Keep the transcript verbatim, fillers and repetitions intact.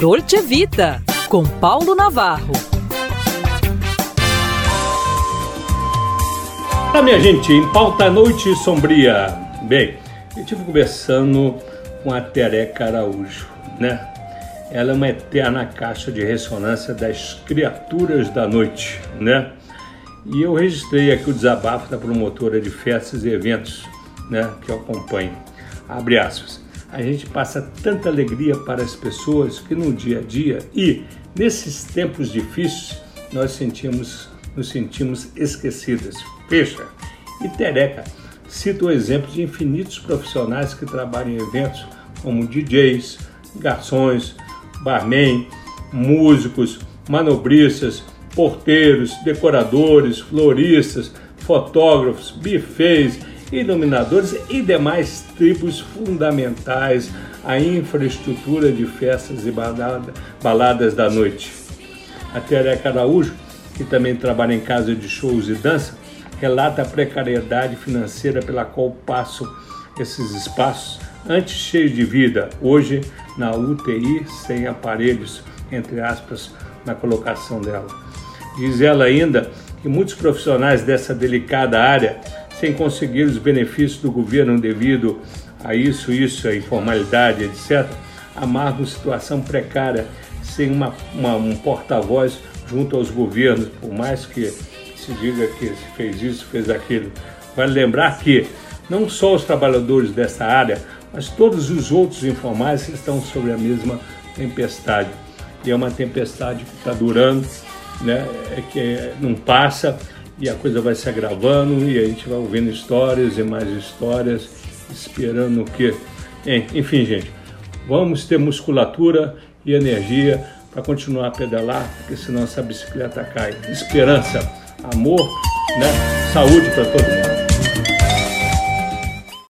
Dolce Vita, com Paulo Navarro. Olá, minha gente, em pauta Noite Sombria. Bem, eu estive conversando com a Tereca Araújo, né? Ela é uma eterna caixa de ressonância das criaturas da noite, né? E eu registrei aqui o desabafo da promotora de festas e eventos, né, que eu acompanho. Abre aspas. A gente passa tanta alegria para as pessoas que no dia a dia e nesses tempos difíceis nós sentimos, nos sentimos esquecidas. Fecha. E Tereca cita o exemplo de infinitos profissionais que trabalham em eventos como D Js, garçons, barman, músicos, manobristas, porteiros, decoradores, floristas, fotógrafos, bufês, iluminadores e demais tribos fundamentais à infraestrutura de festas e balada, baladas da noite. A Tereca Araújo, que também trabalha em casa de shows e dança, relata a precariedade financeira pela qual passam esses espaços, antes cheios de vida, hoje na U T I, sem aparelhos, entre aspas, na colocação dela. Diz ela ainda que muitos profissionais dessa delicada área, sem conseguir os benefícios do governo devido a isso, isso, a informalidade, etcétera, amargam situação precária, sem uma, uma, um porta-voz junto aos governos, por mais que se diga que se fez isso, fez aquilo. Vale lembrar que não só os trabalhadores dessa área, mas todos os outros informais estão sobre a mesma tempestade. E é uma tempestade que está durando, né? É que não passa e a coisa vai se agravando e a gente vai ouvindo histórias e mais histórias, esperando que... Enfim, gente, vamos ter musculatura e energia para continuar a pedalar, porque senão essa bicicleta cai. Esperança, amor, né? Saúde para todo mundo.